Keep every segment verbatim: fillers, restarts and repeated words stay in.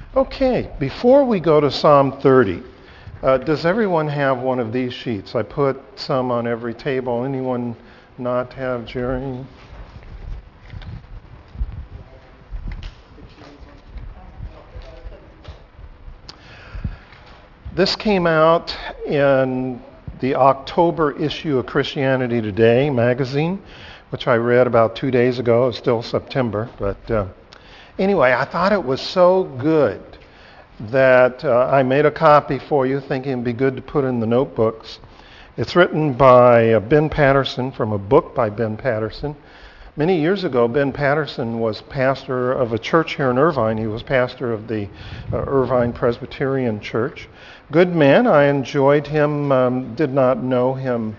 Okay, before we go to Psalm thirty, uh, does everyone have one of these sheets? I put some on every table. Anyone not have, Jerry? This came out in the October issue of Christianity Today magazine, which I read about two days ago. It's still September, but uh, anyway, I thought it was so good that uh, I made a copy for you, thinking it'd be good to put in the notebooks. It's written by uh, Ben Patterson, from a book by Ben Patterson. Many years ago, Ben Patterson was pastor of a church here in Irvine. He was pastor of the uh, Irvine Presbyterian Church. Good man. I enjoyed him. Um, did not know him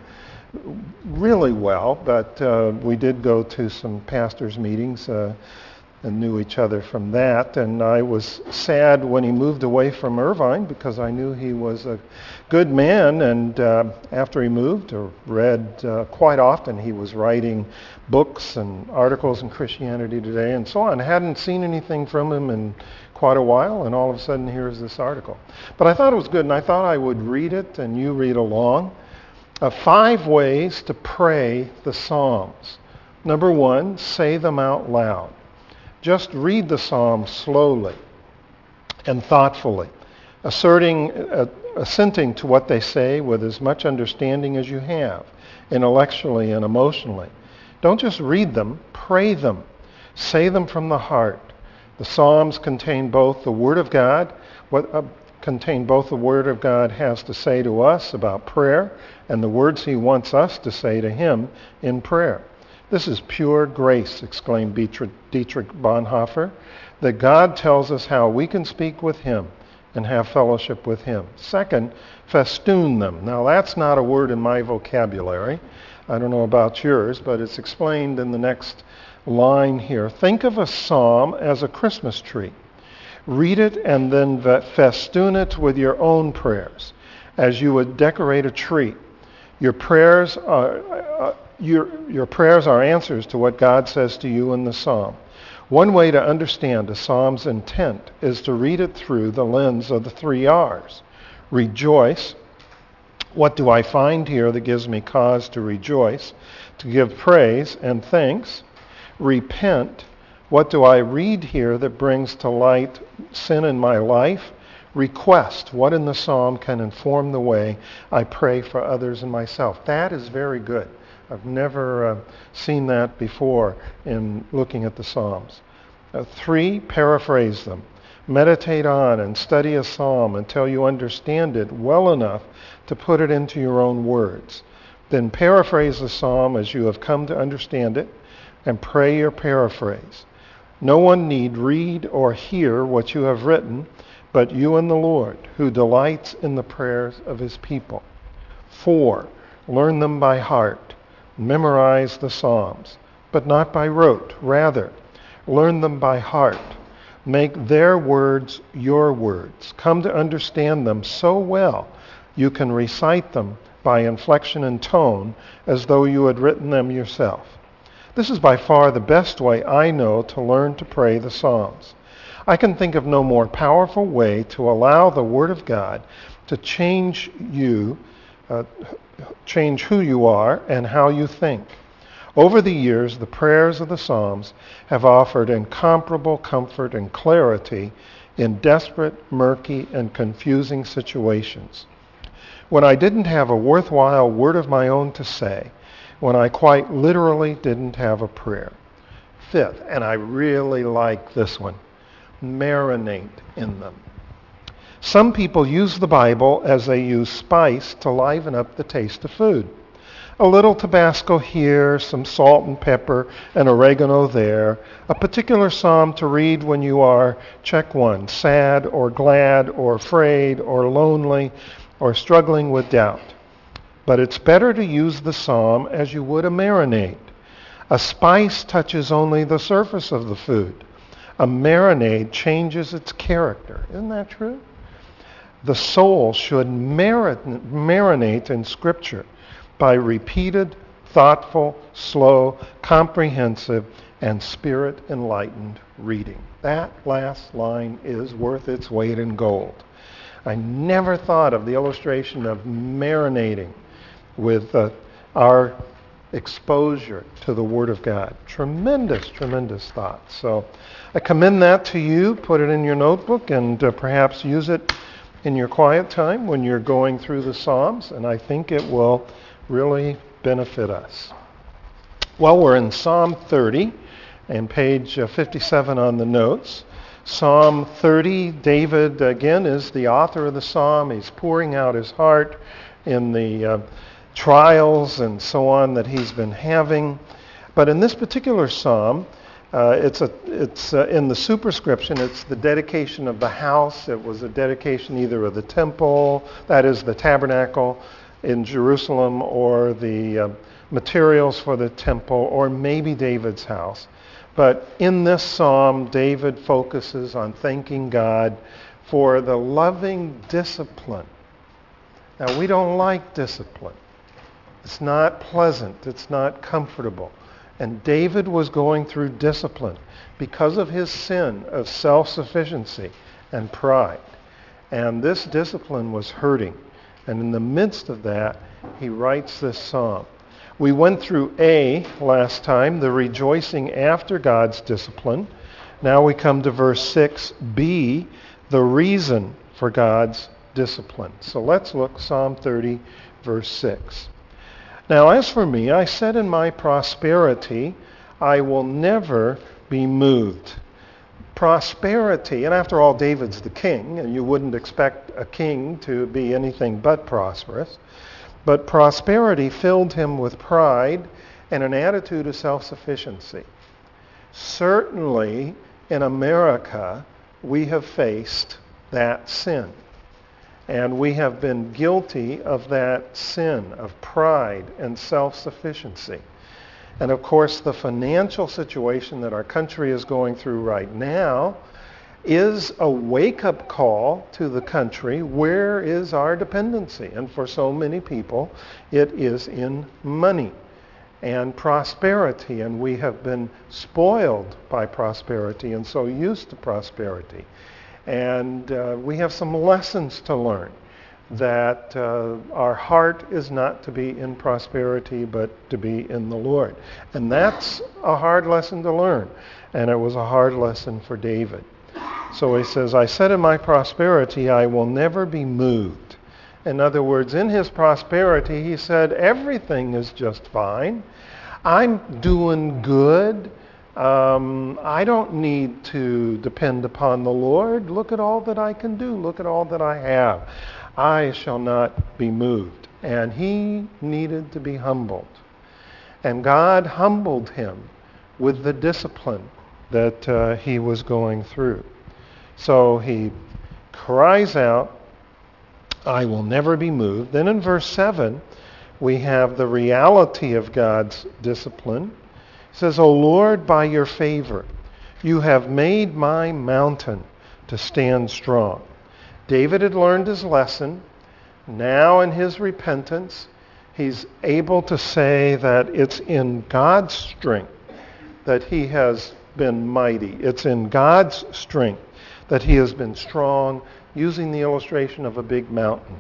really well, but uh, we did go to some pastors' meetings uh, and knew each other from that. And I was sad when he moved away from Irvine because I knew he was a good man. And uh, after he moved, or read uh, quite often, he was writing books and articles in Christianity Today and so on. I hadn't seen anything from him in quite a while, and all of a sudden here's this article. But I thought it was good, and I thought I would read it and you read along. Uh, five ways to pray the Psalms. Number one, say them out loud. Just read the Psalms slowly and thoughtfully, asserting, uh, assenting to what they say with as much understanding as you have, intellectually and emotionally. Don't just read them, pray them. Say them from the heart. The Psalms contain both the Word of God, what uh, contain both the Word of God has to say to us about prayer and the words he wants us to say to him in prayer. This is pure grace, exclaimed Dietrich Bonhoeffer, that God tells us how we can speak with him and have fellowship with him. Second, festoon them. Now that's not a word in my vocabulary. I don't know about yours, but it's explained in the next line here. Think of a psalm as a Christmas tree. Read it and then festoon it with your own prayers as you would decorate a tree. Your prayers are... Uh, Your, your prayers are answers to what God says to you in the psalm. One way to understand a psalm's intent is to read it through the lens of the three R's. Rejoice. What do I find here that gives me cause to rejoice? To give praise and thanks. Repent. What do I read here that brings to light sin in my life? Request. What in the psalm can inform the way I pray for others and myself? That is very good. I've never uh, seen that before in looking at the Psalms. Uh, three, paraphrase them. Meditate on and study a psalm until you understand it well enough to put it into your own words. Then paraphrase the psalm as you have come to understand it and pray your paraphrase. No one need read or hear what you have written, but you and the Lord, who delights in the prayers of his people. Four, learn them by heart. Memorize the Psalms, but not by rote. Rather, learn them by heart. Make their words your words. Come to understand them so well you can recite them by inflection and tone as though you had written them yourself. This is by far the best way I know to learn to pray the Psalms. I can think of no more powerful way to allow the Word of God to change you, uh, change who you are and how you think. Over the years, the prayers of the Psalms have offered incomparable comfort and clarity in desperate, murky, and confusing situations. When I didn't have a worthwhile word of my own to say, when I quite literally didn't have a prayer. Fifth, and I really like this one, marinate in them. Some people use the Bible as they use spice to liven up the taste of food. A little Tabasco here, some salt and pepper and oregano there, a particular psalm to read when you are, check one, sad or glad or afraid or lonely or struggling with doubt. But it's better to use the psalm as you would a marinade. A spice touches only the surface of the food. A marinade changes its character. Isn't that true? The soul should marinate in Scripture by repeated, thoughtful, slow, comprehensive, and spirit-enlightened reading. That last line is worth its weight in gold. I never thought of the illustration of marinating with uh, our exposure to the Word of God. Tremendous, tremendous thought. So I commend that to you. Put it in your notebook and uh, perhaps use it in your quiet time when you're going through the Psalms, and I think it will really benefit us. Well, we're in Psalm thirty and page uh, fifty-seven on the notes. Psalm thirty, David, again, is the author of the psalm. He's pouring out his heart in the uh, trials and so on that he's been having. But in this particular psalm, uh, it's a it's uh, in the superscription, it's the dedication of the house. It was a dedication either of the temple, that is the tabernacle in Jerusalem, or the uh, materials for the temple, or maybe David's house. But in this psalm, David focuses on thanking God for the loving discipline. Now, we don't like discipline. It's not pleasant. It's not comfortable. And David was going through discipline because of his sin of self-sufficiency and pride. And this discipline was hurting. And in the midst of that, he writes this psalm. We went through A last time, the rejoicing after God's discipline. Now we come to verse six, B, the reason for God's discipline. So let's look, Psalm thirty, verse six. Now as for me, I said in my prosperity, I will never be moved. Prosperity, and after all, David's the king, and you wouldn't expect a king to be anything but prosperous. But prosperity filled him with pride and an attitude of self-sufficiency. Certainly in America, we have faced that sin. And we have been guilty of that sin of pride and self-sufficiency. And of course, the financial situation that our country is going through right now is a wake-up call to the country. Where is our dependency? And for so many people, it is in money and prosperity. And we have been spoiled by prosperity and so used to prosperity. And uh, we have some lessons to learn, that uh, our heart is not to be in prosperity, but to be in the Lord. And that's a hard lesson to learn. And it was a hard lesson for David. So he says, I said in my prosperity, I will never be moved. In other words, in his prosperity, he said, everything is just fine. I'm doing good. Um, I don't need to depend upon the Lord. Look at all that I can do. Look at all that I have. I shall not be moved. And he needed to be humbled. And God humbled him with the discipline that uh, he was going through. So he cries out, I will never be moved. Then in verse seven, we have the reality of God's discipline. It says, O Lord, by your favor, you have made my mountain to stand strong. David had learned his lesson. Now in his repentance, he's able to say that it's in God's strength that he has been mighty. It's in God's strength that he has been strong, using the illustration of a big mountain.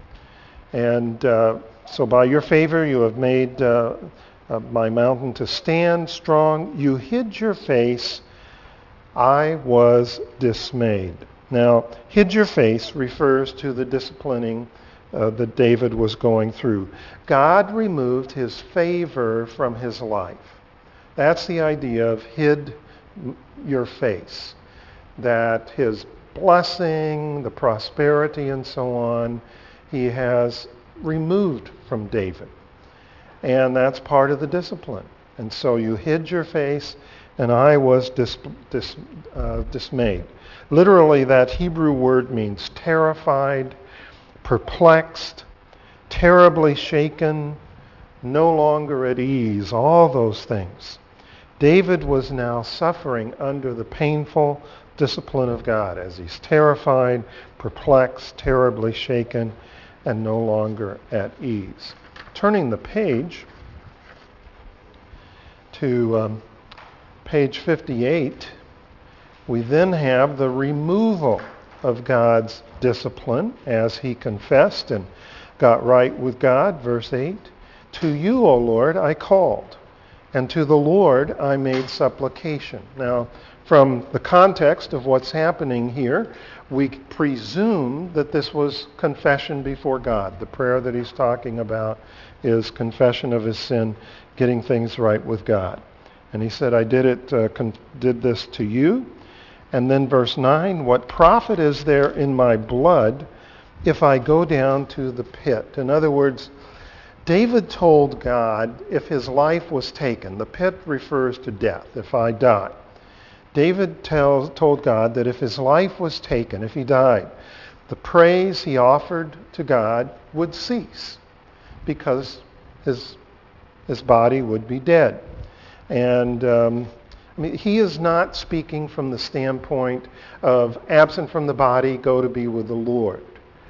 And uh, so by your favor, you have made uh, uh, my mountain to stand strong. You hid your face. I was dismayed. Now, hid your face refers to the disciplining uh, that David was going through. God removed his favor from his life. That's the idea of hid your face. That his blessing, the prosperity, and so on, he has removed from David. And that's part of the discipline. And so you hid your face, and I was dis- dis- uh, dismayed. Literally, that Hebrew word means terrified, perplexed, terribly shaken, no longer at ease, all those things. David was now suffering under the painful discipline of God as he's terrified, perplexed, terribly shaken, and no longer at ease. Turning the page to um, page fifty-eight, we then have the removal of God's discipline as he confessed and got right with God. Verse eight, to you, O Lord, I called, and to the Lord I made supplication. Now, from the context of what's happening here, we presume that this was confession before God. The prayer that he's talking about is confession of his sin, getting things right with God. And he said, I did it, uh, con- did this to you. And then verse nine, what profit is there in my blood if I go down to the pit? In other words, David told God if his life was taken, the pit refers to death, if I die. David tells, told God that if his life was taken, if he died, the praise he offered to God would cease because his, his body would be dead. And um, I mean, he is not speaking from the standpoint of absent from the body, go to be with the Lord.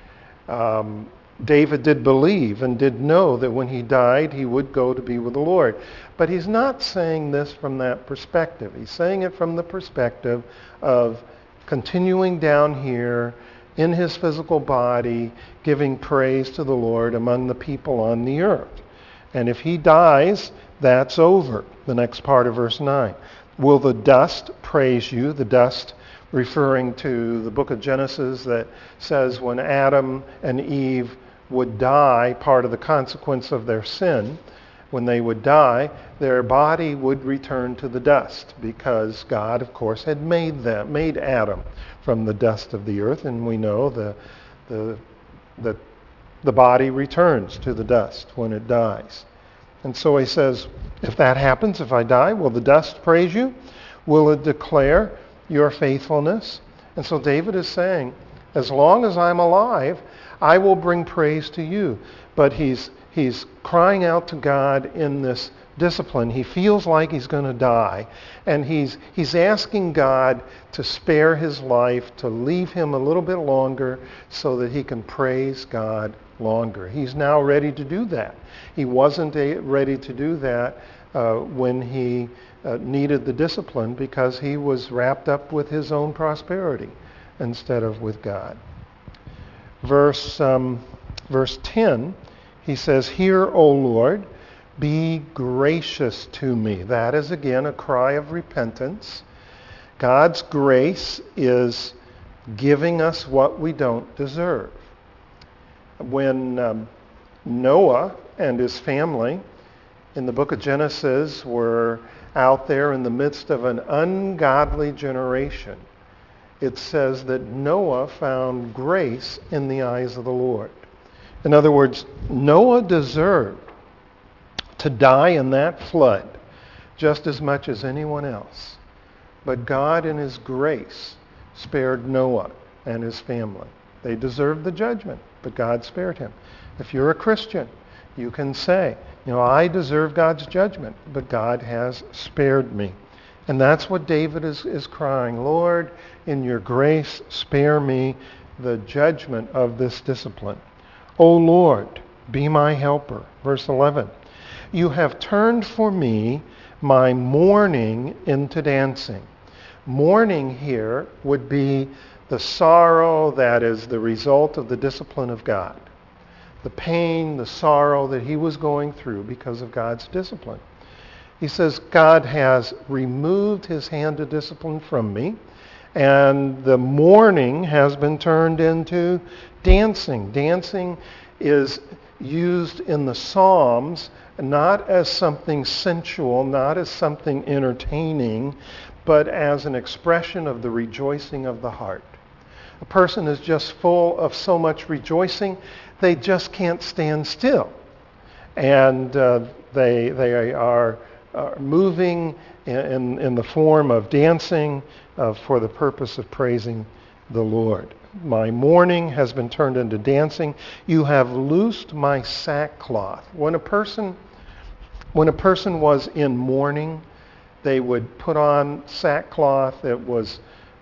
Um, David did believe and did know that when he died, he would go to be with the Lord. But he's not saying this from that perspective. He's saying it from the perspective of continuing down here in his physical body, giving praise to the Lord among the people on the earth. And if he dies, that's over. The next part of verse nine. Will the dust praise you? The dust referring to the book of Genesis that says when Adam and Eve would die, part of the consequence of their sin, when they would die, their body would return to the dust because God, of course, had made them, made Adam from the dust of the earth, and we know the the the, the body returns to the dust when it dies. And so he says, if that happens, if I die, will the dust praise you? Will it declare your faithfulness? And so David is saying, as long as I'm alive, I will bring praise to you. But he's he's crying out to God in this discipline. He feels like he's going to die. And he's he's asking God to spare his life, to leave him a little bit longer so that he can praise God longer. He's now ready to do that. He wasn't a, ready to do that uh, when he uh, needed the discipline because he was wrapped up with his own prosperity instead of with God. Verse, um, verse ten, he says, hear, O Lord, be gracious to me. That is, again, a cry of repentance. God's grace is giving us what we don't deserve. When um, Noah and his family in the book of Genesis were out there in the midst of an ungodly generation, it says that Noah found grace in the eyes of the Lord. In other words, Noah deserved to die in that flood just as much as anyone else. But God in his grace spared Noah and his family. They deserved the judgment, but God spared him. If you're a Christian, you can say, you know, I deserve God's judgment, but God has spared me. And that's what David is, is crying, Lord, in your grace, spare me the judgment of this discipline. O Lord, be my helper. Verse eleven, you have turned for me my mourning into dancing. Mourning here would be the sorrow that is the result of the discipline of God. The pain, the sorrow that he was going through because of God's discipline. He says, God has removed his hand of discipline from me, and the mourning has been turned into dancing. Dancing is used in the Psalms not as something sensual, not as something entertaining, but as an expression of the rejoicing of the heart. A person is just full of so much rejoicing, they just can't stand still. And uh, they, they are, are moving in, in the form of dancing uh, for the purpose of praising the Lord. My mourning has been turned into dancing. You have loosed my sackcloth. When a person, when a person was in mourning, they would put on sackcloth that was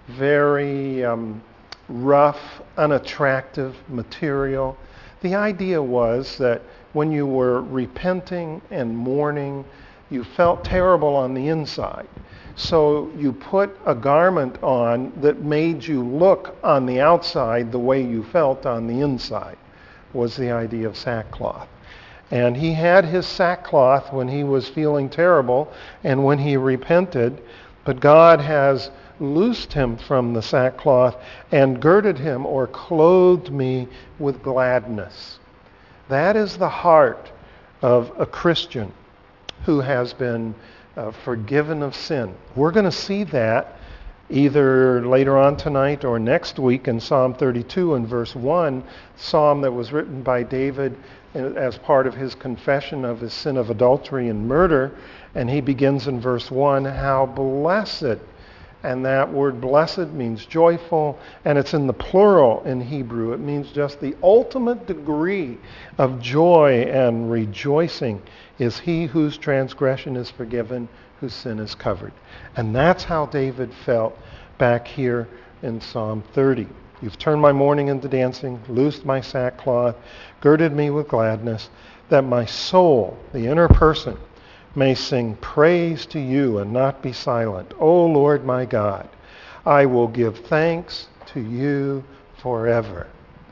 very um, rough, unattractive material. The idea was that when you were repenting and mourning, You felt terrible on the inside. So you put a garment on that made you look on the outside the way you felt on the inside, was the idea of sackcloth. And he had his sackcloth when he was feeling terrible and when he repented, but God has loosed him from the sackcloth and girded him or clothed me with gladness. That is the heart of a Christian who has been uh, forgiven of sin. We're going to see that either later on tonight or next week in Psalm thirty-two in verse one, psalm that was written by David as part of his confession of his sin of adultery and murder. And he begins in verse one, how blessed, and that word blessed means joyful, and it's in the plural in Hebrew. It means just the ultimate degree of joy and rejoicing is he whose transgression is forgiven, whose sin is covered. And that's how David felt back here in Psalm thirty. You've turned my mourning into dancing, loosed my sackcloth, girded me with gladness, that my soul, the inner person, may sing praise to you and not be silent. O Lord my God, I will give thanks to you forever.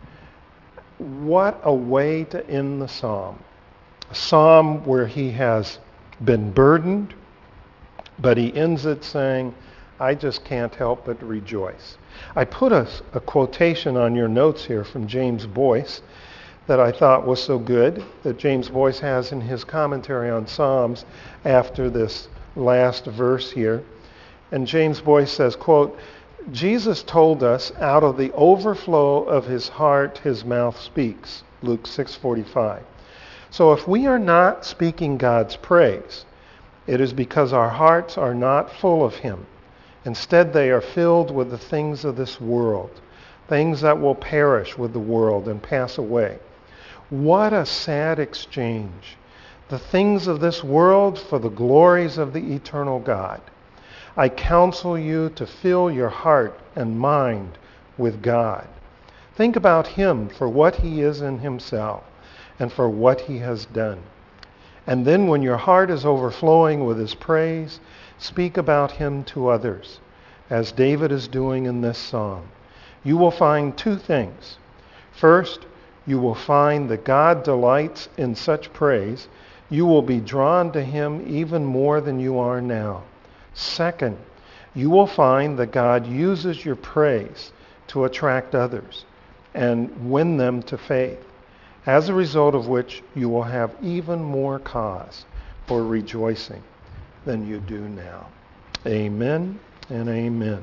What a way to end the psalm. A psalm where he has been burdened, but he ends it saying, I just can't help but rejoice. I put a, a quotation on your notes here from James Boyce that I thought was so good, that James Boyce has in his commentary on Psalms after this last verse here. And James Boyce says, quote, Jesus told us out of the overflow of his heart, his mouth speaks, Luke six forty-five. So if we are not speaking God's praise, it is because our hearts are not full of him. Instead, they are filled with the things of this world, things that will perish with the world and pass away. What a sad exchange. The things of this world for the glories of the eternal God. I counsel you to fill your heart and mind with God. Think about him for what he is in himself and for what he has done. And then when your heart is overflowing with his praise, speak about him to others, as David is doing in this psalm. You will find two things. First, you will find that God delights in such praise. You will be drawn to him even more than you are now. Second, you will find that God uses your praise to attract others and win them to faith, as a result of which you will have even more cause for rejoicing than you do now. Amen and amen.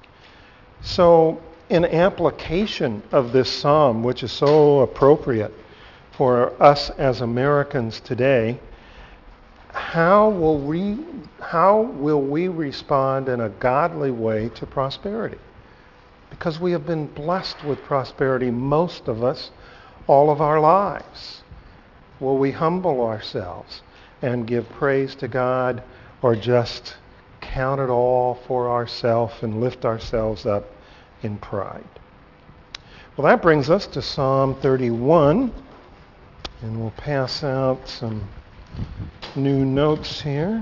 So, in application of this psalm, which is so appropriate for us as Americans today, how will we, how will we respond in a godly way to prosperity? Because we have been blessed with prosperity, most of us, all of our lives. Will we humble ourselves and give praise to God, or just count it all for ourselves and lift ourselves up in pride? Well, that brings us to Psalm thirty-one, and we'll pass out some new notes here.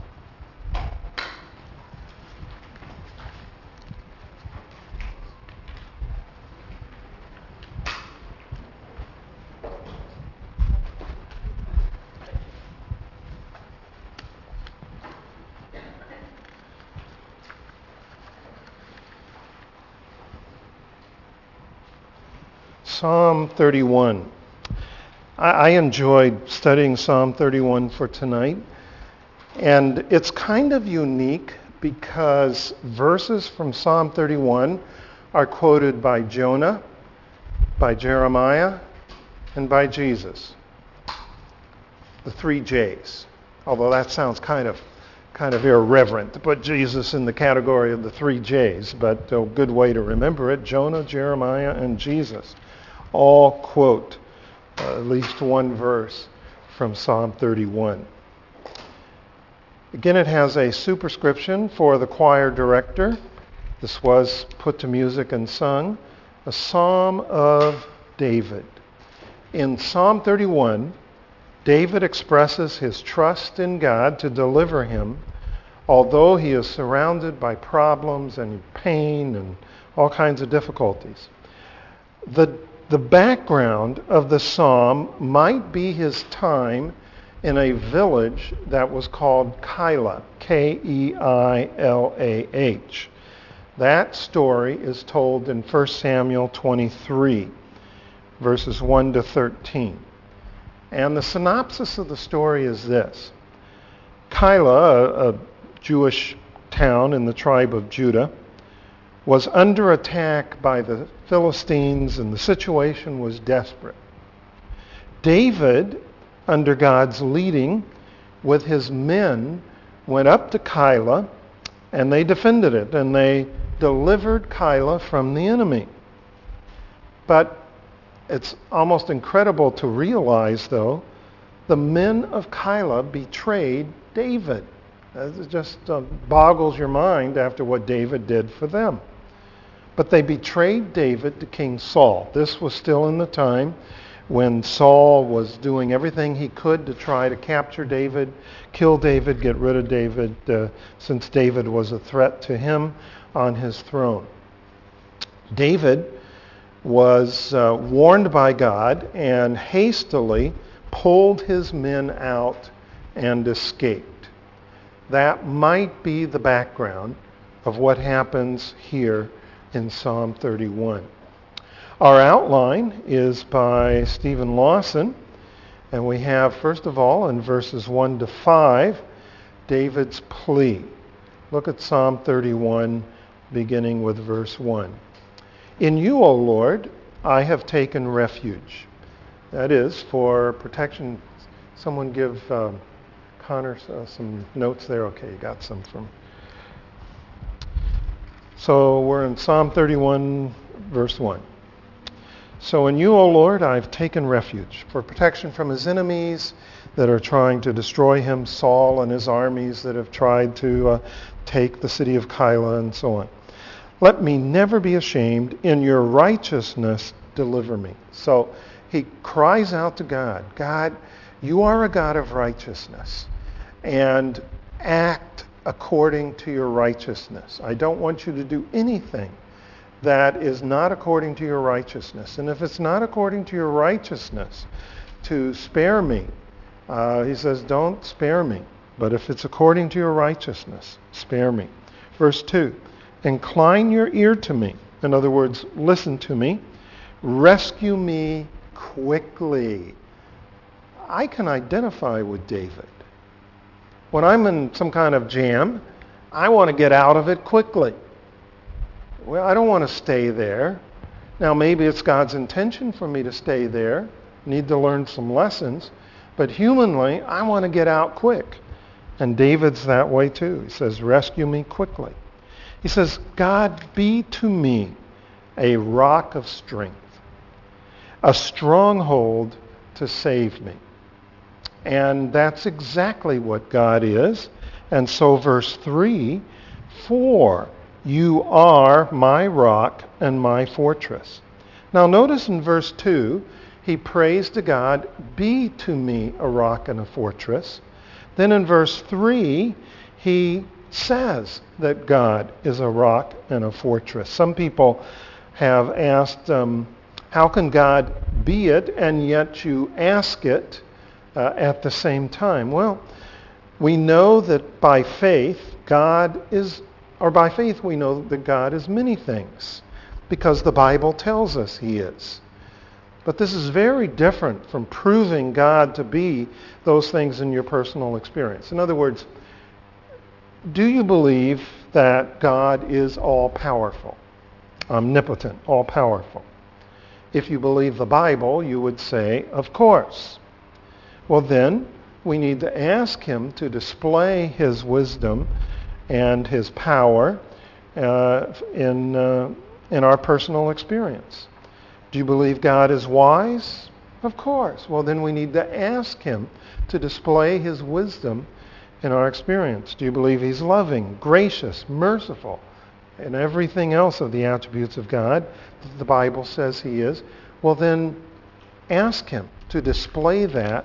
Psalm thirty-one. I, I enjoyed studying Psalm thirty-one for tonight. And it's kind of unique because verses from Psalm thirty-one are quoted by Jonah, by Jeremiah, and by Jesus. The three J's. Although that sounds kind of kind of irreverent to put Jesus in the category of the three J's, but a good way to remember it, Jonah, Jeremiah, and Jesus all quote uh, at least one verse from Psalm thirty-one. Again, it has a superscription for the choir director. This was put to music and sung. A Psalm of David. In Psalm thirty-one, David expresses his trust in God to deliver him, although he is surrounded by problems and pain and all kinds of difficulties. The, the background of the psalm might be his time in a village that was called Keilah, K E I L A H. That story is told in First Samuel twenty-three, verses one to thirteen. And the synopsis of the story is this. Keilah, a, a Jewish town in the tribe of Judah, was under attack by the Philistines, and the situation was desperate. David, under God's leading, with his men, went up to Keilah, and they defended it, and they delivered Keilah from the enemy. But it's almost incredible to realize, though, the men of Keilah betrayed David. It just uh, boggles your mind after what David did for them. But they betrayed David to King Saul. This was still in the time when Saul was doing everything he could to try to capture David, kill David, get rid of David, uh, since David was a threat to him on his throne. David was uh, warned by God and hastily pulled his men out and escaped. That might be the background of what happens here in Psalm thirty-one. Our outline is by Stephen Lawson, and we have, first of all, in verses one to five, David's plea. Look at Psalm thirty-one, beginning with verse one. In you, O Lord, I have taken refuge. That is, for protection. Someone give um, Connor uh, some notes there. Okay, you got some from. So we're in Psalm thirty-one, verse one. So in you, O Lord, I've taken refuge for protection from his enemies that are trying to destroy him, Saul and his armies that have tried to uh, take the city of Keilah and so on. Let me never be ashamed. In your righteousness, deliver me. So he cries out to God, God, you are a God of righteousness, and act according to your righteousness. I don't want you to do anything that is not according to your righteousness. And if it's not according to your righteousness, to spare me, uh, he says, don't spare me. But if it's according to your righteousness, spare me. Verse two, incline your ear to me. In other words, listen to me. Rescue me quickly. I can identify with David. When I'm in some kind of jam, I want to get out of it quickly. Well, I don't want to stay there. Now, maybe it's God's intention for me to stay there, need to learn some lessons, but humanly, I want to get out quick. And David's that way too. He says, rescue me quickly. He says, God, be to me a rock of strength, a stronghold to save me. And that's exactly what God is. And so verse three, for you are my rock and my fortress. Now notice in verse two, he prays to God, be to me a rock and a fortress. Then in verse three, he says that God is a rock and a fortress. Some people have asked, um, how can God be it and yet you ask it uh, at the same time? Well, we know that by faith, God is, or by faith we know that God is many things because the Bible tells us he is. But this is very different from proving God to be those things in your personal experience. In other words, do you believe that God is all-powerful, omnipotent, all-powerful? If you believe the Bible, you would say, of course. Well, then, we need to ask him to display his wisdom and his power uh, in, uh, in our personal experience. Do you believe God is wise? Of course. Well, then we need to ask him to display his wisdom in our experience. Do you believe he's loving, gracious, merciful, and everything else of the attributes of God that the Bible says he is? Well, then ask him to display that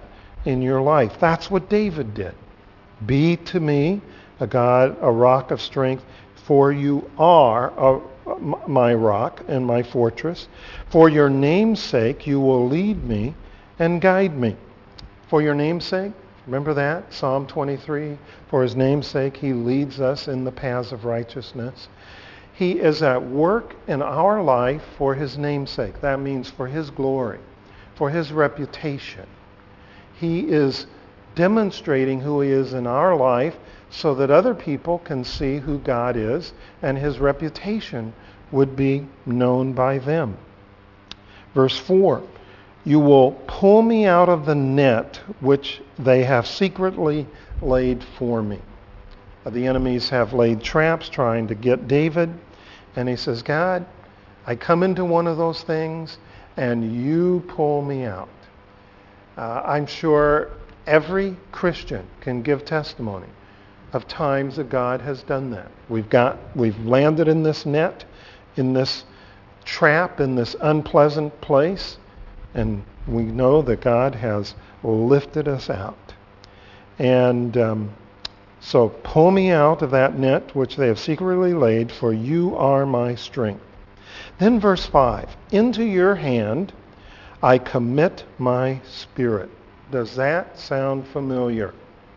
in your life. That's what David did. Be to me a God, a rock of strength, for you are a, my rock and my fortress. For your name's sake, you will lead me and guide me. For your name's sake, remember that? Psalm twenty-three, for his name's sake, he leads us in the paths of righteousness. He is at work in our life for his name's sake. That means for his glory, for his reputation. He is demonstrating who he is in our life so that other people can see who God is and his reputation would be known by them. Verse four, you will pull me out of the net which they have secretly laid for me. The enemies have laid traps trying to get David. And he says, God, I come into one of those things and you pull me out. Uh, I'm sure every Christian can give testimony of times that God has done that. We've got, we've landed in this net, in this trap, in this unpleasant place, and we know that God has lifted us out. And um, so pull me out of that net which they have secretly laid, for you are my strength. Then verse five, into your hand I commit my spirit. Does that sound familiar?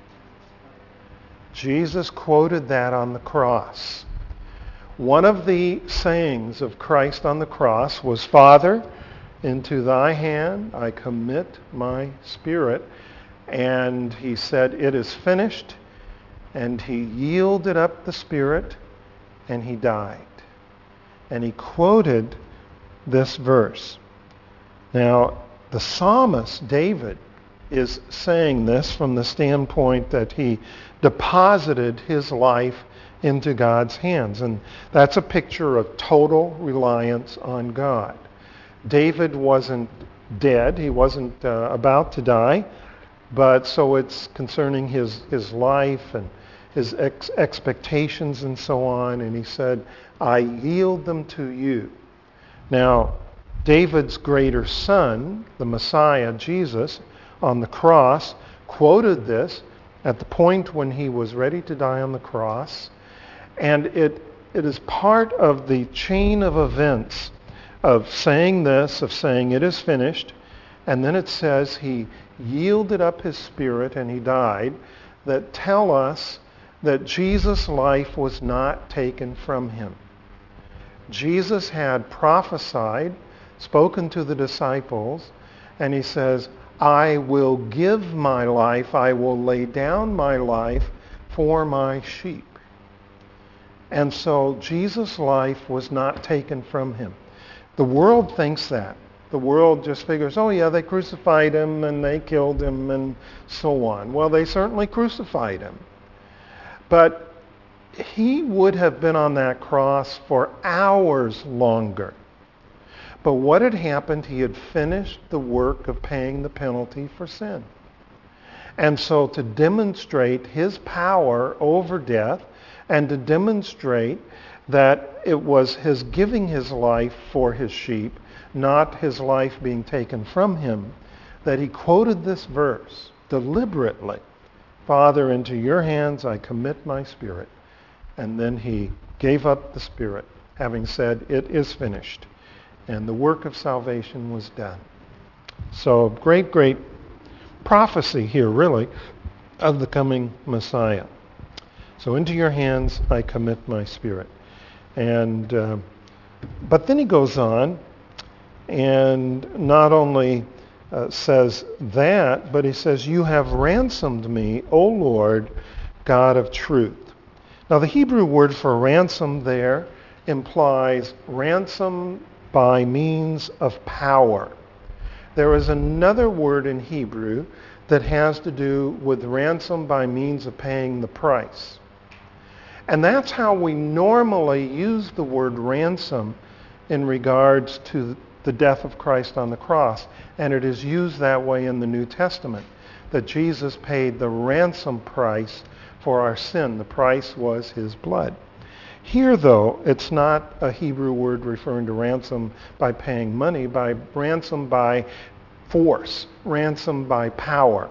Jesus quoted that on the cross. One of the sayings of Christ on the cross was, Father, into thy hand I commit my spirit. And he said, it is finished. And he yielded up the spirit and he died. And he quoted this verse. Now, the psalmist, David, is saying this from the standpoint that he deposited his life into God's hands. And that's a picture of total reliance on God. David wasn't dead. He wasn't uh, about to die. But so it's concerning his, his life and his ex- expectations and so on. And he said, I yield them to you. Now, David's greater son, the Messiah, Jesus, on the cross, quoted this at the point when he was ready to die on the cross. And it it is part of the chain of events of saying this, of saying it is finished. And then it says he yielded up his spirit and he died, that tell us that Jesus' life was not taken from him. Jesus had prophesied, spoken to the disciples, and he says, I will give my life, I will lay down my life for my sheep. And so Jesus' life was not taken from him. The world thinks that. The world just figures, oh yeah, they crucified him and they killed him and so on. Well, they certainly crucified him. But he would have been on that cross for hours longer. But what had happened, he had finished the work of paying the penalty for sin. And so to demonstrate his power over death and to demonstrate that it was his giving his life for his sheep, not his life being taken from him, that he quoted this verse deliberately. Father, into your hands I commit my spirit. And then he gave up the spirit, having said, it is finished. And the work of salvation was done. So great, great prophecy here, really, of the coming Messiah. So into your hands I commit my spirit. And uh, but then he goes on and not only uh, says that, but he says, you have ransomed me, O Lord, God of truth. Now the Hebrew word for ransom there implies ransom by means of power. There is another word in Hebrew that has to do with ransom by means of paying the price. And that's how we normally use the word ransom in regards to the death of Christ on the cross. And it is used that way in the New Testament, that Jesus paid the ransom price for our sin. The price was his blood. Here, though, it's not a Hebrew word referring to ransom by paying money, by ransom by force, ransom by power.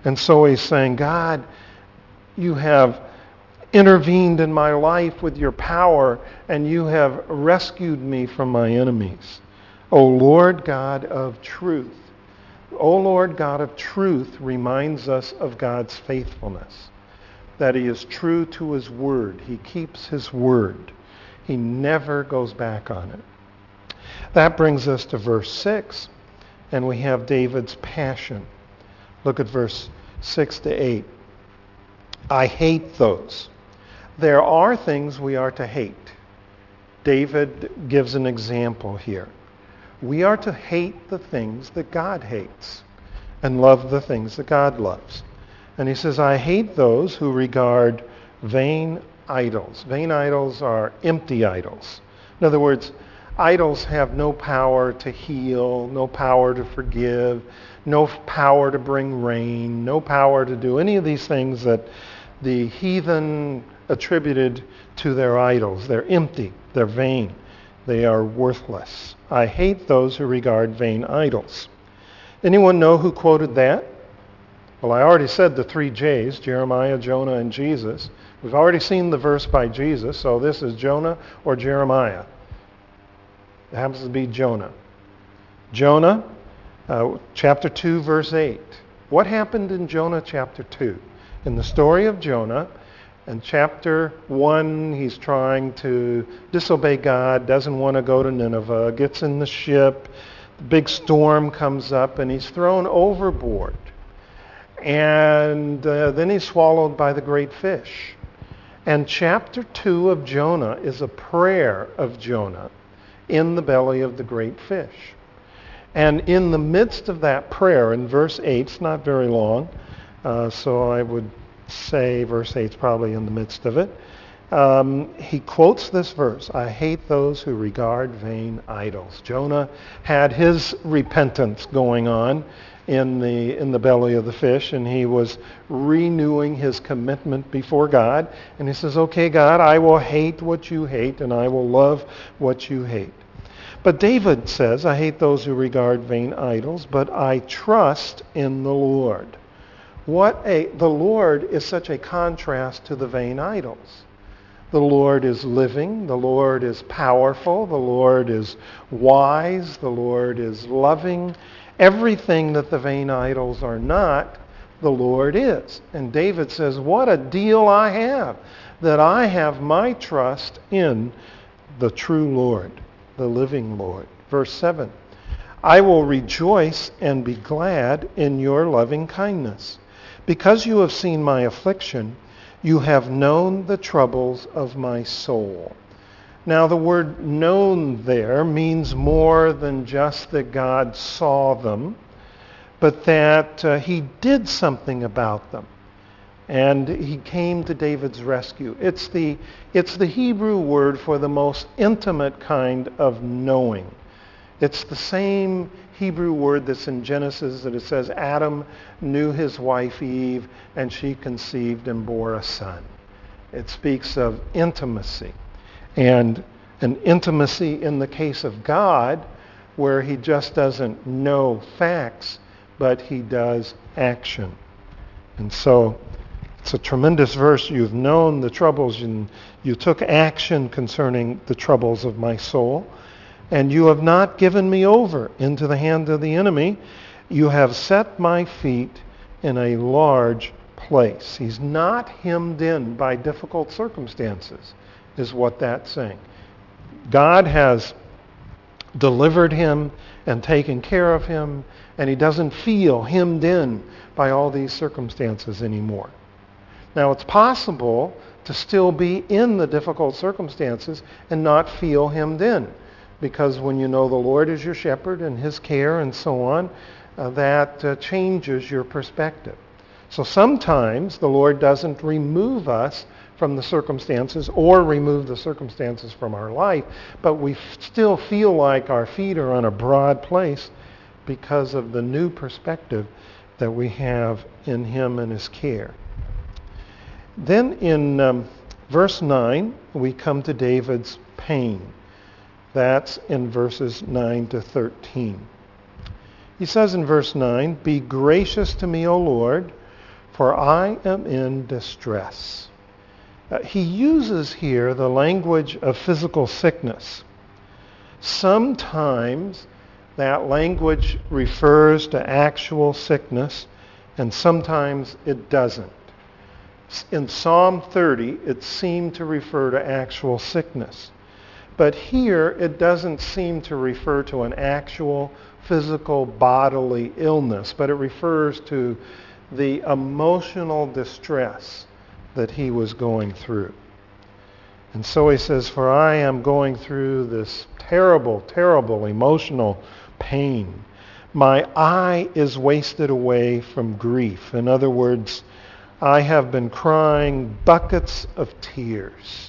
And so he's saying, God, you have intervened in my life with your power, and you have rescued me from my enemies. O Lord God of truth. O Lord God of truth reminds us of God's faithfulness, that he is true to his word. He keeps his word. He never goes back on it. That brings us to verse six, and we have David's passion. Look at verse six to eight. I hate those. There are things we are to hate. David gives an example here. We are to hate the things that God hates and love the things that God loves. And he says, I hate those who regard vain idols. Vain idols are empty idols. In other words, idols have no power to heal, no power to forgive, no power to bring rain, no power to do any of these things that the heathen attributed to their idols. They're empty. They're vain. They are worthless. I hate those who regard vain idols. Anyone know who quoted that? Well, I already said the three J's, Jeremiah, Jonah, and Jesus. We've already seen the verse by Jesus, so this is Jonah or Jeremiah. It happens to be Jonah. Jonah, uh, chapter two, verse eight. What happened in Jonah chapter two? In the story of Jonah, in chapter one, he's trying to disobey God, doesn't want to go to Nineveh, gets in the ship, the big storm comes up, and he's thrown overboard. And uh, then he's swallowed by the great fish. And chapter two of Jonah is a prayer of Jonah in the belly of the great fish. And in the midst of that prayer, in verse eight, it's not very long, uh, so I would say verse eight is probably in the midst of it. Um, he quotes this verse, I hate those who regard vain idols. Jonah had his repentance going on in the in the belly of the fish, and he was renewing his commitment before God. And he says, okay, God, I will hate what you hate, and I will love what you hate. But David says, I hate those who regard vain idols, but I trust in the Lord. What a the Lord is such a contrast to the vain idols. The Lord is living, the Lord is powerful, the Lord is wise, the Lord is loving. Everything that the vain idols are not, the Lord is. And David says, what a deal I have, that I have my trust in the true Lord, the living Lord. Verse seven, I will rejoice and be glad in your loving kindness. Because you have seen my affliction, you have known the troubles of my soul. Now, the word known there means more than just that God saw them, but that uh, he did something about them. And he came to David's rescue. It's the, it's the Hebrew word for the most intimate kind of knowing. It's the same Hebrew word that's in Genesis that it says Adam knew his wife Eve, and she conceived and bore a son. It speaks of intimacy. And an intimacy in the case of God where he just doesn't know facts, but he does action. And so it's a tremendous verse. You've known the troubles, and you took action concerning the troubles of my soul. And you have not given me over into the hand of the enemy. You have set my feet in a large place. He's not hemmed in by difficult circumstances, is what that's saying. God has delivered him and taken care of him, and he doesn't feel hemmed in by all these circumstances anymore. Now, it's possible to still be in the difficult circumstances and not feel hemmed in, because when you know the Lord is your shepherd and his care and so on, uh, that uh, changes your perspective. So sometimes the Lord doesn't remove us from the circumstances or remove the circumstances from our life, but we f- still feel like our feet are on a broad place because of the new perspective that we have in him and his care. Then in um, verse nine, we come to David's pain. That's in verses nine to thirteen. He says in verse nine, be gracious to me, O Lord, for I am in distress. Uh, he uses here the language of physical sickness. Sometimes that language refers to actual sickness, and sometimes it doesn't. In Psalm thirty, it seemed to refer to actual sickness. But here, it doesn't seem to refer to an actual physical bodily illness, but it refers to the emotional distress that he was going through. And so he says, for I am going through this terrible, terrible emotional pain. My eye is wasted away from grief. In other words, I have been crying buckets of tears.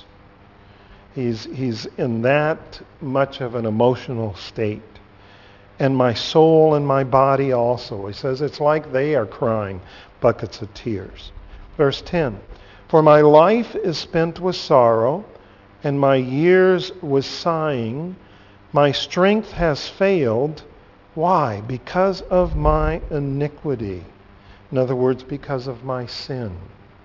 He's, he's in that much of an emotional state. And my soul and my body also. He says it's like they are crying buckets of tears. Verse ten, for my life is spent with sorrow, and my years with sighing. My strength has failed. Why? Because of my iniquity. In other words, because of my sin.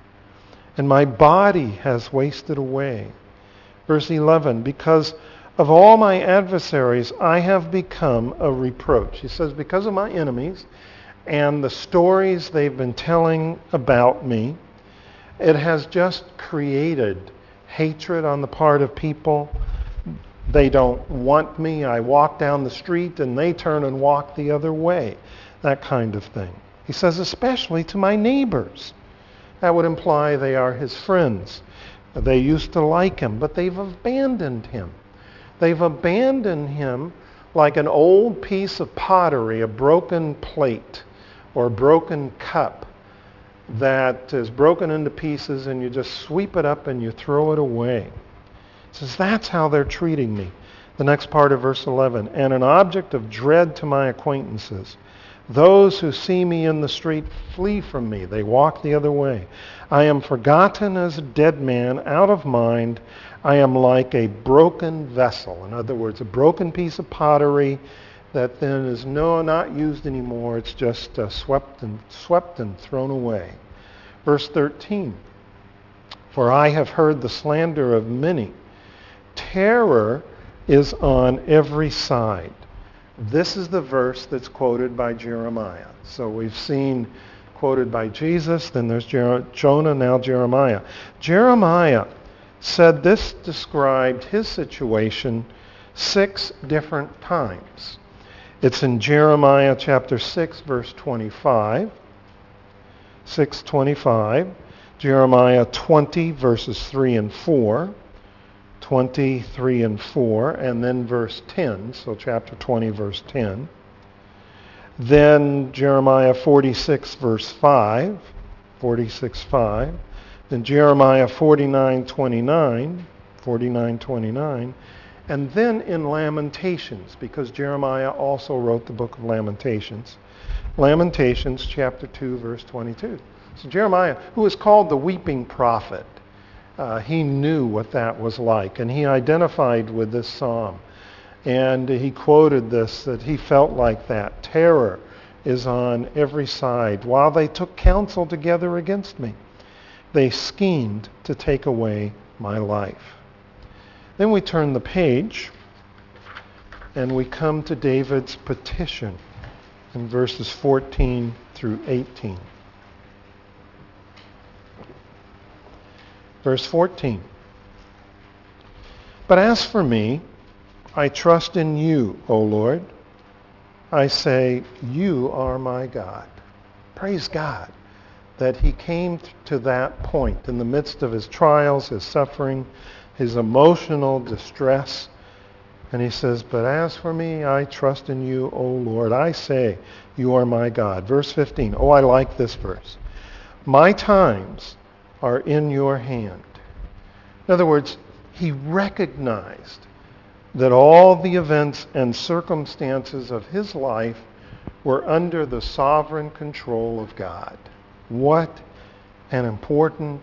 And my body has wasted away. Verse eleven, because of all my adversaries, I have become a reproach. He says, because of my enemies and the stories they've been telling about me, it has just created hatred on the part of people. They don't want me. I walk down the street and they turn and walk the other way. That kind of thing. He says, especially to my neighbors. That would imply they are his friends. They used to like him, but they've abandoned him. They've abandoned him like an old piece of pottery, a broken plate or a broken cup that is broken into pieces, and you just sweep it up and you throw it away. He says, that's how they're treating me. The next part of verse eleven, and an object of dread to my acquaintances. Those who see me in the street flee from me. They walk the other way. I am forgotten as a dead man, out of mind. I am like a broken vessel. In other words, a broken piece of pottery that then is no, not used anymore. It's just uh, swept and swept and thrown away. Verse thirteen, for I have heard the slander of many. Terror is on every side. This is the verse that's quoted by Jeremiah. So we've seen quoted by Jesus, then there's Jer- Jonah, now Jeremiah. Jeremiah said this described his situation six different times. It's in Jeremiah chapter six, verse twenty-five. six twenty-five. Jeremiah twenty, verses three and four. twenty-three and four, and then verse ten, so chapter twenty, verse ten. Then Jeremiah forty-six, verse five, forty-six, five. Then Jeremiah forty-nine, twenty-nine, forty-nine, twenty-nine. And then in Lamentations, because Jeremiah also wrote the book of Lamentations. Lamentations chapter two, verse twenty-two. So Jeremiah, who is called the weeping prophet, Uh, he knew what that was like, and he identified with this psalm. And he quoted this, that he felt like that. Terror is on every side. While they took counsel together against me, they schemed to take away my life. Then we turn the page, and we come to David's petition in verses fourteen through eighteen. Verse fourteen. But as for me, I trust in you, O Lord. I say, you are my God. Praise God that he came to that point in the midst of his trials, his suffering, his emotional distress. And he says, but as for me, I trust in you, O Lord. I say, you are my God. Verse fifteen. Oh, I like this verse. My times are in your hand. In other words, he recognized that all the events and circumstances of his life were under the sovereign control of God. What an important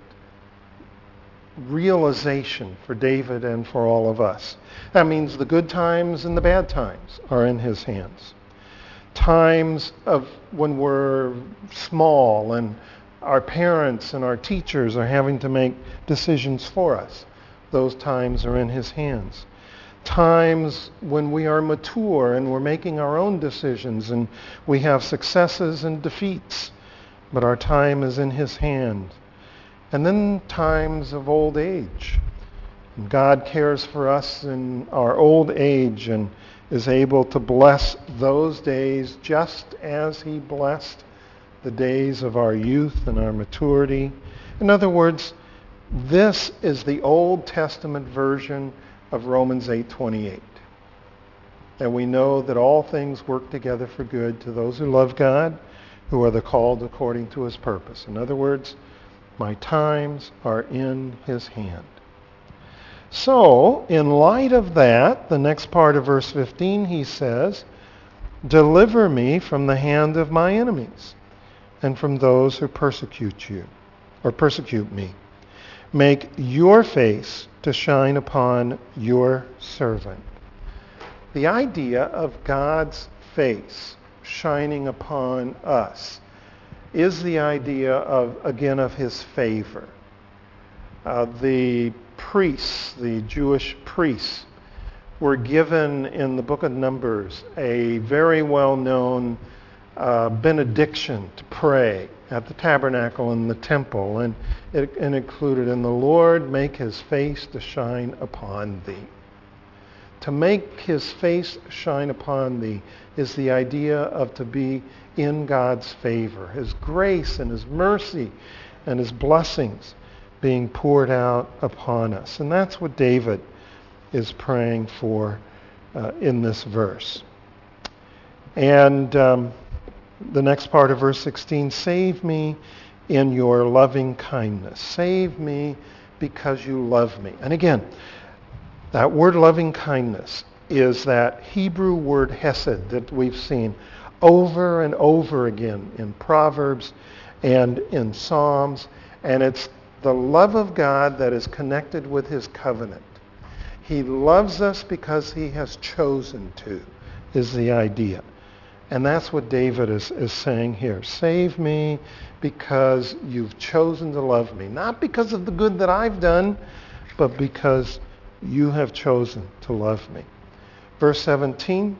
realization for David and for all of us. That means the good times and the bad times are in his hands. Times of when we're small and our parents and our teachers are having to make decisions for us. Those times are in his hands. Times when we are mature and we're making our own decisions and we have successes and defeats, but our time is in his hand. And then times of old age. God cares for us in our old age and is able to bless those days just as he blessed the days of our youth and our maturity. In other words, this is the Old Testament version of Romans eight twenty-eight. And we know that all things work together for good to those who love God, who are the called according to his purpose. In other words, my times are in his hand. So, in light of that, the next part of verse fifteen, he says, deliver me from the hand of my enemies and from those who persecute you, or persecute me. Make your face to shine upon your servant. The idea of God's face shining upon us is the idea of, again, of his favor. Uh, the priests, the Jewish priests, were given in the book of Numbers a very well-known uh, benediction to pray at the tabernacle and the temple, and it, it included, "And the Lord make his face to shine upon thee." To make his face shine upon thee is the idea of to be in God's favor, his grace and his mercy and his blessings being poured out upon us. And that's what David is praying for uh, in this verse. And um, the next part of verse sixteen, save me in your loving kindness. Save me because you love me. And again, that word loving kindness is that Hebrew word hesed that we've seen over and over again in Proverbs and in Psalms. And it's the love of God that is connected with his covenant. He loves us because he has chosen to, is the idea. And that's what David is, is saying here. Save me because you've chosen to love me. Not because of the good that I've done, but because you have chosen to love me. Verse seventeen,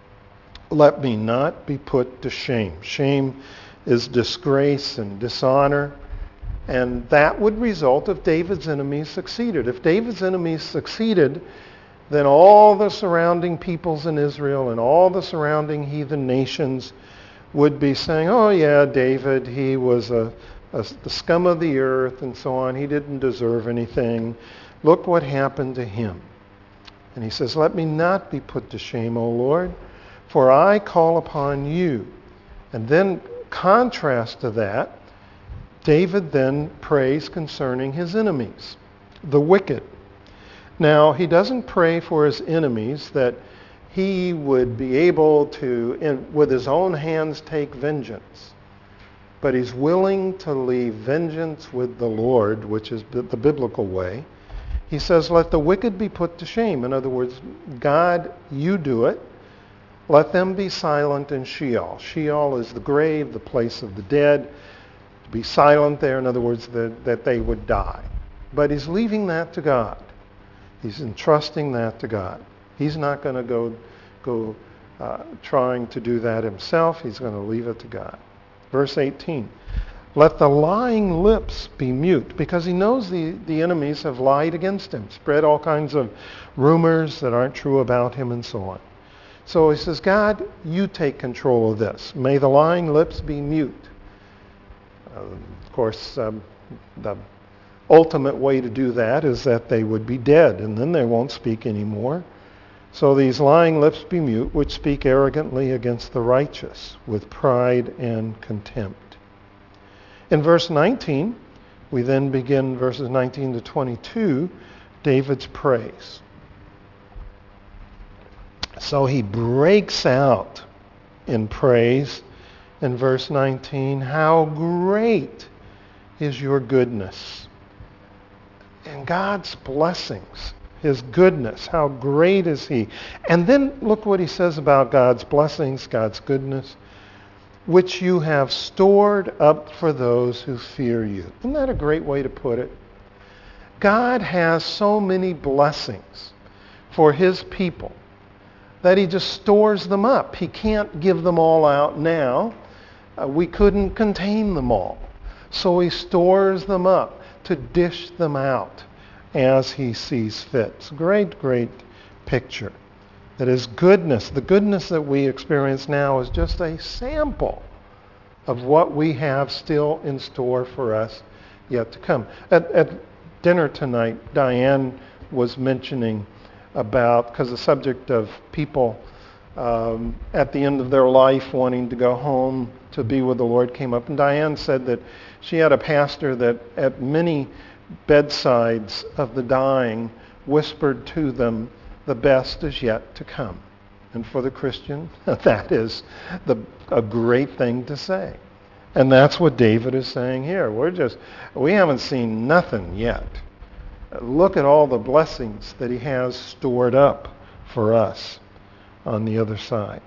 let me not be put to shame. Shame is disgrace and dishonor. And that would result if David's enemies succeeded. If David's enemies succeeded, then all the surrounding peoples in Israel and all the surrounding heathen nations would be saying, oh yeah, David, he was a, a, the scum of the earth and so on. He didn't deserve anything. Look what happened to him. And he says, let me not be put to shame, O Lord, for I call upon you. And then contrast to that, David then prays concerning his enemies, the wicked. Now, he doesn't pray for his enemies that he would be able to, in, with his own hands, take vengeance. But he's willing to leave vengeance with the Lord, which is the biblical way. He says, let the wicked be put to shame. In other words, God, you do it. Let them be silent in Sheol. Sheol is the grave, the place of the dead. To be silent there, in other words, that, that they would die. But he's leaving that to God. He's entrusting that to God. He's not going to go, go uh, trying to do that himself. He's going to leave it to God. Verse eighteen, let the lying lips be mute, because he knows the, the enemies have lied against him, spread all kinds of rumors that aren't true about him and so on. So he says, God, you take control of this. May the lying lips be mute. Uh, of course, um, the ultimate way to do that is that they would be dead, and then they won't speak anymore. So these lying lips be mute, which speak arrogantly against the righteous, with pride and contempt. In verse nineteen, we then begin verses nineteen to twenty-two, David's praise. So he breaks out in praise in verse nineteen. How great is your goodness. And God's blessings, his goodness, how great is he. And then look what he says about God's blessings, God's goodness. which you have stored up for those who fear you. Isn't that a great way to put it? God has so many blessings for his people that he just stores them up. He can't give them all out now. Uh, we couldn't contain them all. So he stores them up to dish them out as he sees fit. It's a great, great picture. That his goodness, the goodness that we experience now, is just a sample of what we have still in store for us yet to come. At, at dinner tonight, Diane was mentioning about, because the subject of people um, at the end of their life wanting to go home to be with the Lord came up. And Diane said that she had a pastor that at many bedsides of the dying whispered to them, the best is yet to come. And for the Christian, that is the, a great thing to say. And that's what David is saying here. We're just, we haven't seen nothing yet. Look at all the blessings that he has stored up for us on the other side.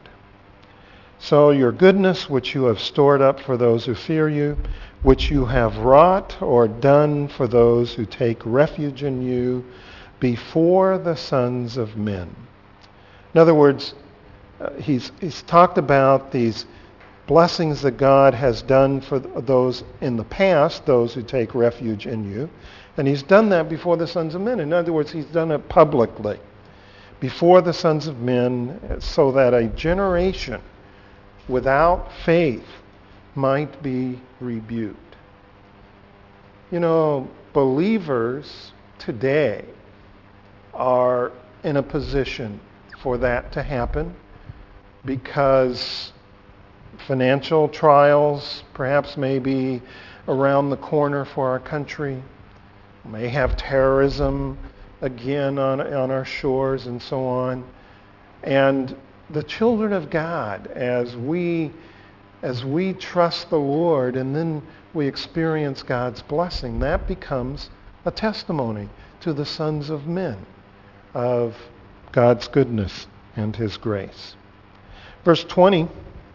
So your goodness, which you have stored up for those who fear you, which you have wrought or done for those who take refuge in you before the sons of men. In other words, uh, he's, he's talked about these blessings that God has done for those in the past, those who take refuge in you. And he's done that before the sons of men. In other words, he's done it publicly before the sons of men so that a generation without faith might be rebuked. You know, believers today are in a position for that to happen because financial trials perhaps may be around the corner for our country. We may have terrorism again on, on our shores and so on. And the children of God, as we as we trust the Lord and then we experience God's blessing, that becomes a testimony to the sons of men of God's goodness and his grace. Verse twenty,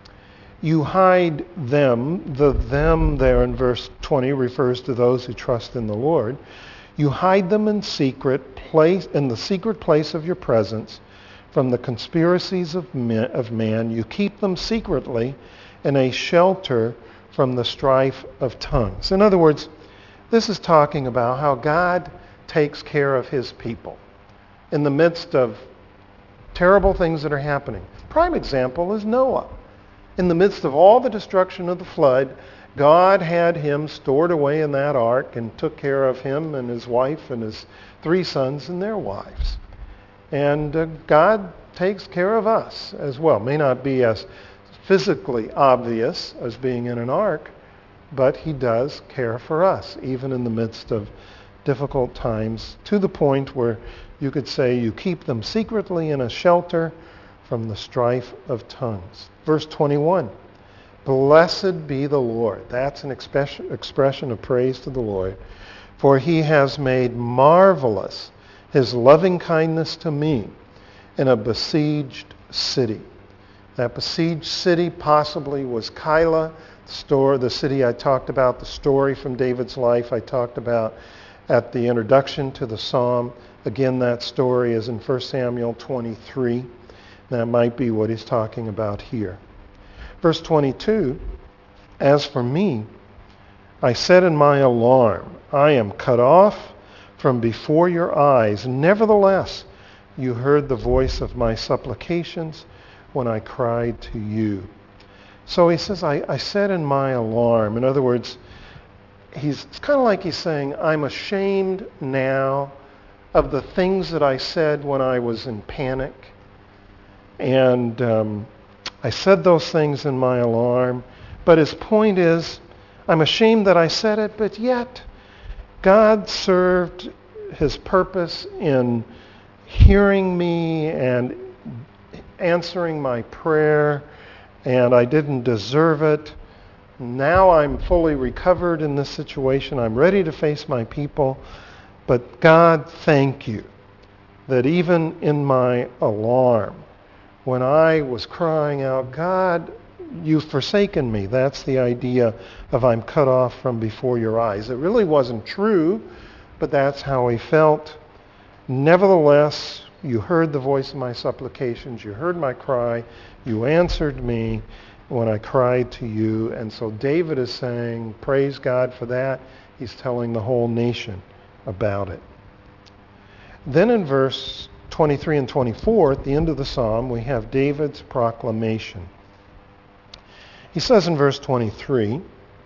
you hide them. The them there in verse twenty refers to those who trust in the Lord. You hide them in secret place, in the secret place of your presence, from the conspiracies of men, of man. You keep them secretly in a shelter from the strife of tongues. In other words, this is talking about how God takes care of his people in the midst of terrible things that are happening. Prime example is Noah. In the midst of all the destruction of the flood, God had him stored away in that ark and took care of him and his wife and his three sons and their wives. And uh, God takes care of us as well. May not be as physically obvious as being in an ark, but he does care for us, even in the midst of difficult times, to the point where you could say you keep them secretly in a shelter from the strife of tongues. Verse twenty-one, blessed be the Lord. That's an expression, expression of praise to the Lord. For he has made marvelous his loving kindness to me in a besieged city. That besieged city possibly was Keilah, the, store, the city I talked about, the story from David's life I talked about at the introduction to the psalm. Again, that story is in First Samuel twenty-three. That might be what he's talking about here. Verse twenty-two, as for me, I said in my alarm, I am cut off from before your eyes. Nevertheless, you heard the voice of my supplications when I cried to you. So he says, I, I said in my alarm. In other words, he's, it's kind of like he's saying, I'm ashamed now of the things that I said when I was in panic. And um, I said those things in my alarm. But his point is, I'm ashamed that I said it, but yet God served his purpose in hearing me and answering my prayer, and I didn't deserve it. Now I'm fully recovered in this situation. I'm ready to face my people. But God, thank you that even in my alarm, when I was crying out, God, you've forsaken me. That's the idea of I'm cut off from before your eyes. It really wasn't true, but that's how he felt. Nevertheless, you heard the voice of my supplications. You heard my cry. You answered me when I cried to you. And so David is saying, praise God for that. He's telling the whole nation about it. Then in verse twenty-three and twenty-four, at the end of the psalm, we have David's proclamation. He says in verse twenty-three,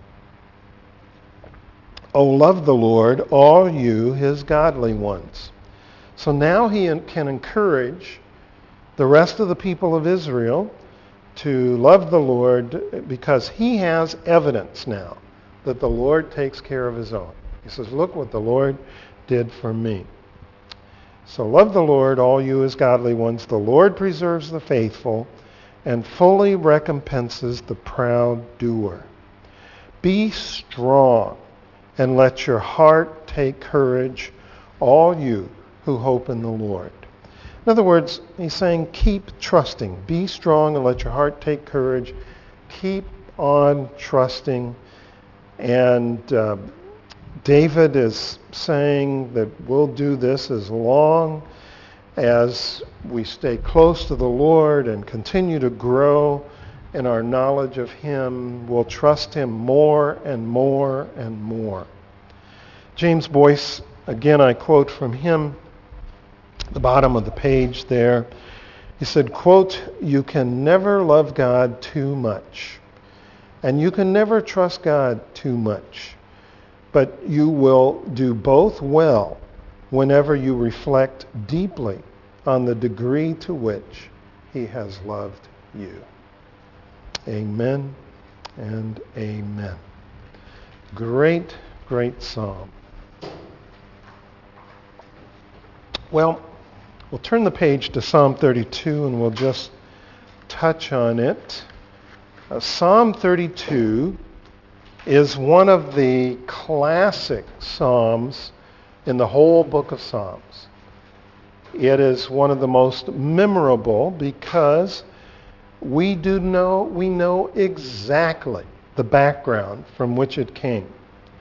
O love the Lord, all you his godly ones. So now he can encourage the rest of the people of Israel to love the Lord because he has evidence now that the Lord takes care of his own. He says, look what the Lord did for me. So love the Lord, all you his godly ones. The Lord preserves the faithful and fully recompenses the proud doer. Be strong and let your heart take courage, all you who hope in the Lord. In other words, he's saying keep trusting. Be strong and let your heart take courage. Keep on trusting. And uh, David is saying that we'll do this as long as we stay close to the Lord and continue to grow in our knowledge of him. We'll trust him more and more and more. James Boyce, again I quote from him, the bottom of the page there. He said, quote, you can never love God too much, and you can never trust God too much, but you will do both well whenever you reflect deeply on the degree to which he has loved you. Amen and amen. Great, great psalm. Well, we'll turn the page to Psalm thirty-two and we'll just touch on it. Uh, Psalm thirty-two is one of the classic psalms in the whole book of Psalms. It is one of the most memorable because we do know, we know exactly the background from which it came.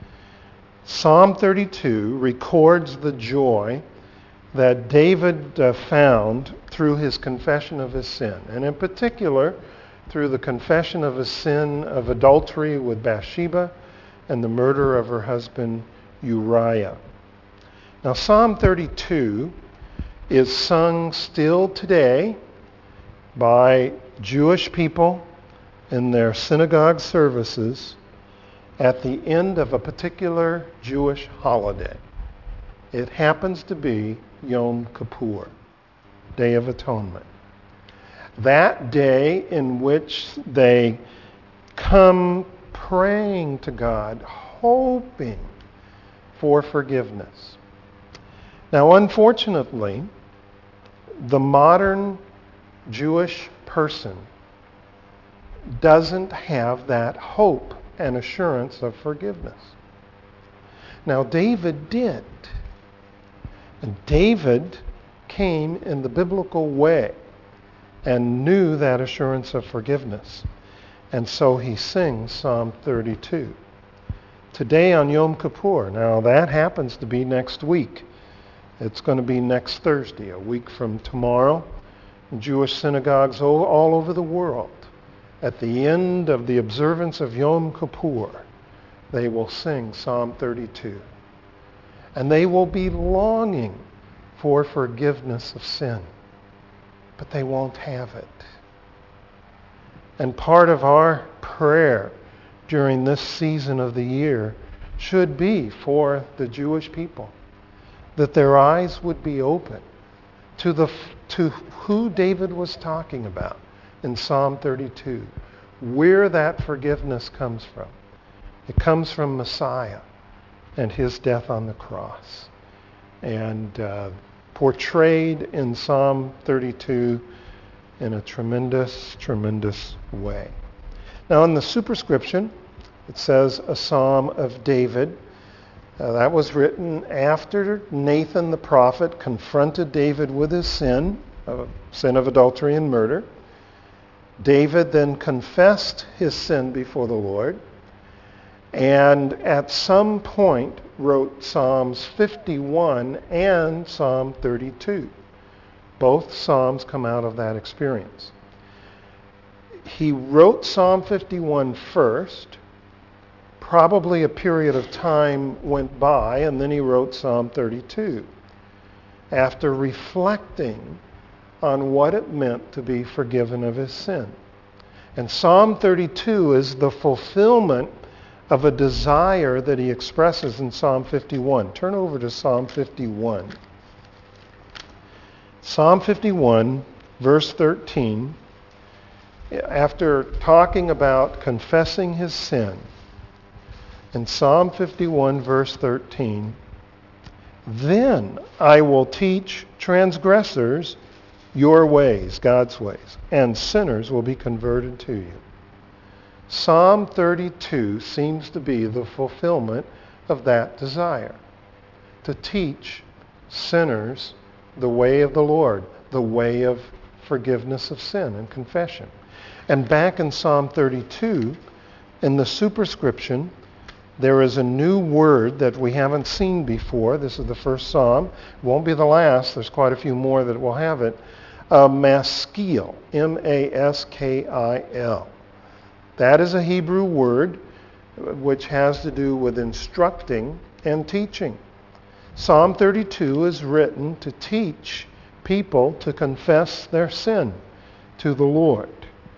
Psalm thirty-two records the joy that David uh, found through his confession of his sin, and in particular through the confession of his sin of adultery with Bathsheba and the murder of her husband Uriah. Now Psalm thirty-two is sung still today by Jewish people in their synagogue services at the end of a particular Jewish holiday. It happens to be Yom Kippur, Day of Atonement. That day in which they come praying to God, hoping for forgiveness. Now, unfortunately, the modern Jewish person doesn't have that hope and assurance of forgiveness. Now, David did. And David came in the biblical way and knew that assurance of forgiveness. And so he sings Psalm thirty-two. Today on Yom Kippur, now that happens to be next week. It's going to be next Thursday, a week from tomorrow. In Jewish synagogues all, all over the world, at the end of the observance of Yom Kippur, they will sing Psalm thirty-two. And they will be longing for forgiveness of sin, but they won't have it. And part of our prayer during this season of the year should be for the Jewish people, that their eyes would be open to the to who David was talking about in Psalm thirty-two, where that forgiveness comes from. It comes from Messiah and his death on the cross. And uh, portrayed in Psalm thirty-two in a tremendous, tremendous way. Now in the superscription, it says a psalm of David. Uh, that was written after Nathan the prophet confronted David with his sin, uh, sin of adultery and murder. David then confessed his sin before the Lord, and at some point wrote Psalms fifty-one and Psalm thirty-two. Both Psalms come out of that experience. He wrote Psalm fifty-one first. Probably a period of time went by, and then he wrote Psalm thirty-two after reflecting on what it meant to be forgiven of his sin. And Psalm thirty-two is the fulfillment of a desire that he expresses in Psalm fifty-one. Turn over to Psalm fifty-one. Psalm fifty-one, verse thirteen, after talking about confessing his sin, in Psalm fifty-one, verse thirteen, then I will teach transgressors your ways, God's ways, and sinners will be converted to you. Psalm thirty-two seems to be the fulfillment of that desire, to teach sinners the way of the Lord, the way of forgiveness of sin and confession. And back in Psalm thirty-two, in the superscription, there is a new word that we haven't seen before. This is the first psalm. It won't be the last. There's quite a few more that will have it. Uh, maskil, M A S K I L. That is a Hebrew word which has to do with instructing and teaching. Psalm thirty-two is written to teach people to confess their sin to the Lord.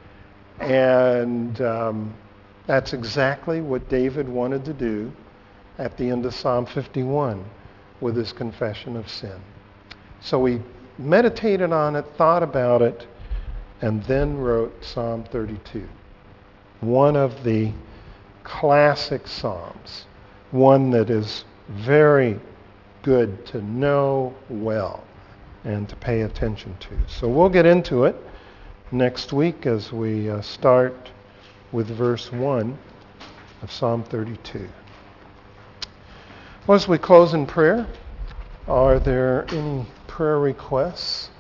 And um, that's exactly what David wanted to do at the end of Psalm fifty-one with his confession of sin. So he meditated on it, thought about it, and then wrote Psalm thirty-two. One of the classic psalms, one that is very good to know well and to pay attention to. So we'll get into it next week as we uh, start with verse one of Psalm thirty-two. Well, as we close in prayer, are there any prayer requests?